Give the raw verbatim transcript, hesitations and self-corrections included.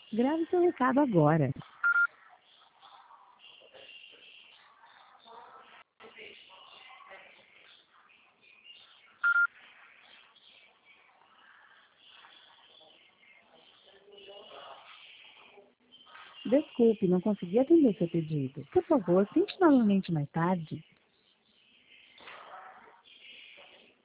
Grave seu recado agora. Desculpe, não consegui atender seu pedido. Por favor, tente novamente mais tarde.